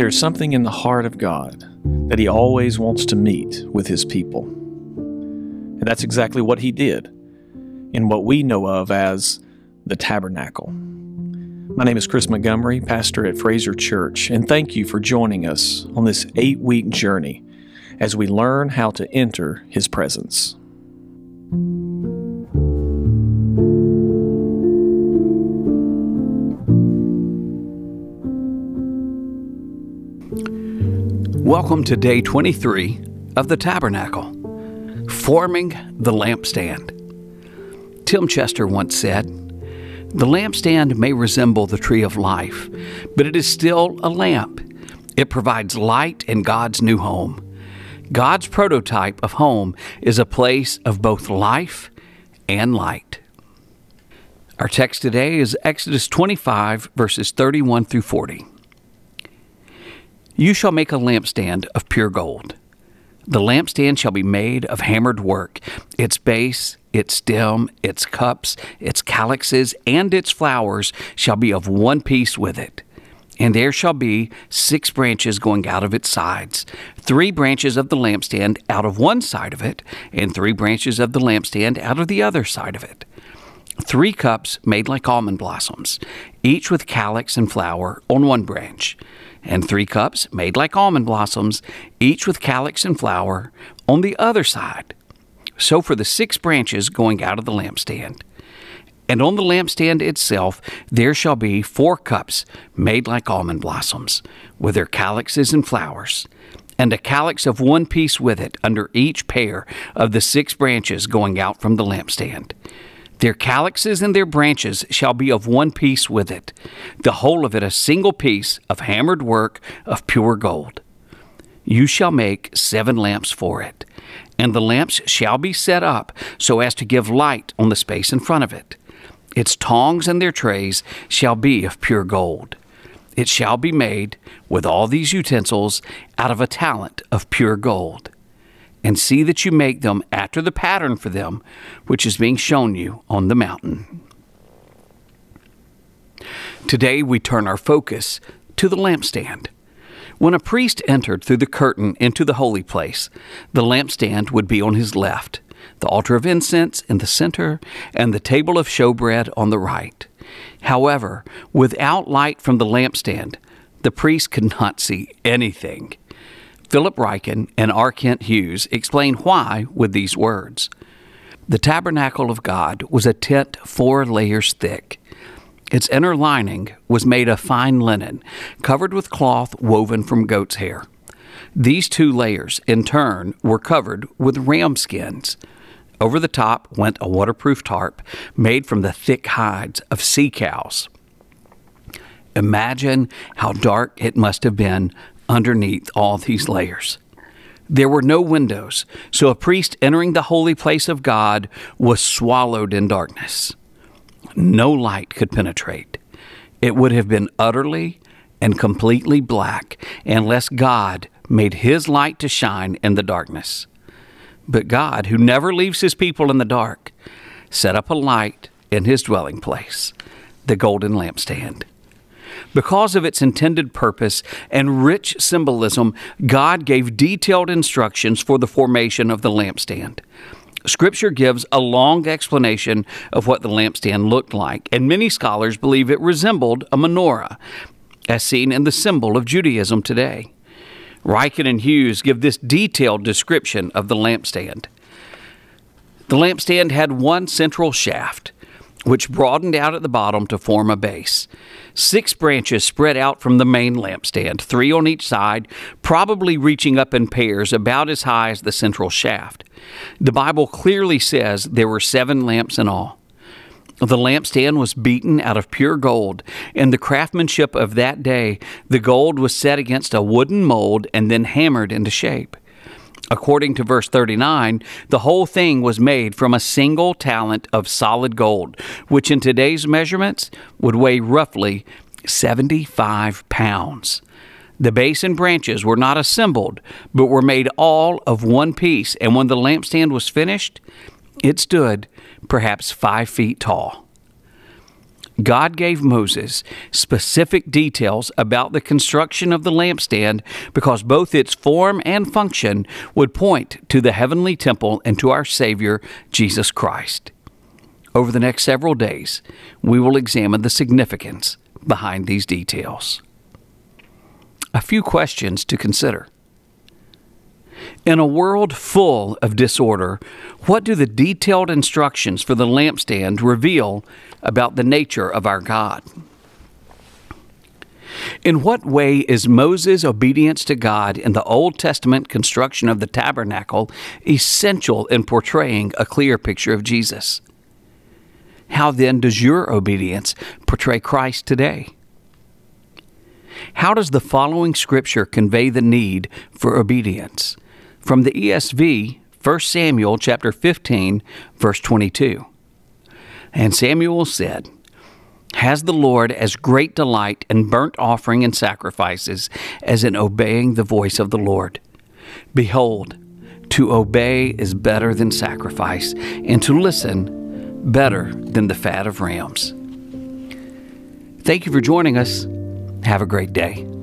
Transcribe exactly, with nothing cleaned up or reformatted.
There's something in the heart of God that He always wants to meet with His people. And that's exactly what He did in what we know of as the tabernacle. My name is Chris Montgomery, pastor at Fraser Church, and thank you for joining us on this eight-week journey as we learn how to enter His presence. Welcome to day twenty-three of the Tabernacle, Forming the Lampstand. Tim Chester once said, "The lampstand may resemble the tree of life, but it is still a lamp. It provides light in God's new home. God's prototype of home is a place of both life and light." Our text today is Exodus twenty-five, verses thirty-one through forty. "You shall make a lampstand of pure gold. The lampstand shall be made of hammered work. Its base, its stem, its cups, its calyxes, and its flowers shall be of one piece with it. And there shall be six branches going out of its sides, three branches of the lampstand out of one side of it, and three branches of the lampstand out of the other side of it. Three cups made like almond blossoms, each with calyx and flower on one branch, and three cups made like almond blossoms, each with calyx and flower on the other side. So for the six branches going out of the lampstand. And on the lampstand itself there shall be four cups made like almond blossoms, with their calyxes and flowers, and a calyx of one piece with it under each pair of the six branches going out from the lampstand. Their calyxes and their branches shall be of one piece with it, the whole of it a single piece of hammered work of pure gold. You shall make seven lamps for it, and the lamps shall be set up so as to give light on the space in front of it. Its tongs and their trays shall be of pure gold. It shall be made, with all these utensils, out of a talent of pure gold. And see that you make them after the pattern for them, which is being shown you on the mountain." Today we turn our focus to the lampstand. When a priest entered through the curtain into the holy place, the lampstand would be on his left, the altar of incense in the center, and the table of showbread on the right. However, without light from the lampstand, the priest could not see anything. Philip Ryken and R. Kent Hughes explain why with these words. The tabernacle of God was a tent four layers thick. Its inner lining was made of fine linen, covered with cloth woven from goat's hair. These two layers, in turn, were covered with ram skins. Over the top went a waterproof tarp made from the thick hides of sea cows. Imagine how dark it must have been underneath all these layers. There were no windows, so a priest entering the holy place of God was swallowed in darkness. No light could penetrate. It would have been utterly and completely black unless God made His light to shine in the darkness. But God, who never leaves His people in the dark, set up a light in His dwelling place, the golden lampstand. Because of its intended purpose and rich symbolism, God gave detailed instructions for the formation of the lampstand. Scripture gives a long explanation of what the lampstand looked like, and many scholars believe it resembled a menorah, as seen in the symbol of Judaism today. Ryken and Hughes give this detailed description of the lampstand. The lampstand had one central shaft, which broadened out at the bottom to form a base. Six branches spread out from the main lampstand, three on each side, probably reaching up in pairs about as high as the central shaft. The Bible clearly says there were seven lamps in all. The lampstand was beaten out of pure gold. In the craftsmanship of that day, the gold was set against a wooden mold and then hammered into shape. According to verse thirty-nine, the whole thing was made from a single talent of solid gold, which in today's measurements would weigh roughly seventy-five pounds. The base and branches were not assembled, but were made all of one piece, and when the lampstand was finished, it stood perhaps five feet tall. God gave Moses specific details about the construction of the lampstand because both its form and function would point to the heavenly temple and to our Savior, Jesus Christ. Over the next several days, we will examine the significance behind these details. A few questions to consider. In a world full of disorder, what do the detailed instructions for the lampstand reveal about the nature of our God? In what way is Moses' obedience to God in the Old Testament construction of the tabernacle essential in portraying a clear picture of Jesus? How then does your obedience portray Christ today? How does the following scripture convey the need for obedience? From the E S V, First Samuel chapter fifteen, verse twenty-two. And Samuel said, "Has the Lord as great delight in burnt offering and sacrifices as in obeying the voice of the Lord? Behold, to obey is better than sacrifice, and to listen better than the fat of rams." Thank you for joining us. Have a great day.